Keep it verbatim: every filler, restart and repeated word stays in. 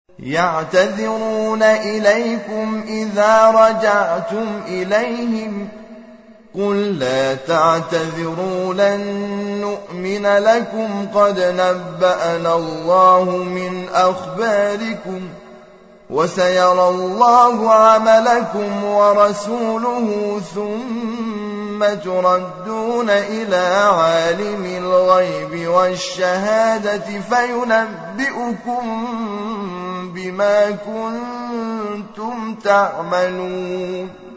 يعتذرون إليكم إذا رجعتم إليهم قل لا تعتذروا لن نؤمن لكم قد نبأنا الله من أخباركم وسيرى الله عملكم ورسوله ثم تردون إلى عالم الغيب والشهادة فينبئكم بما كنتم تعملون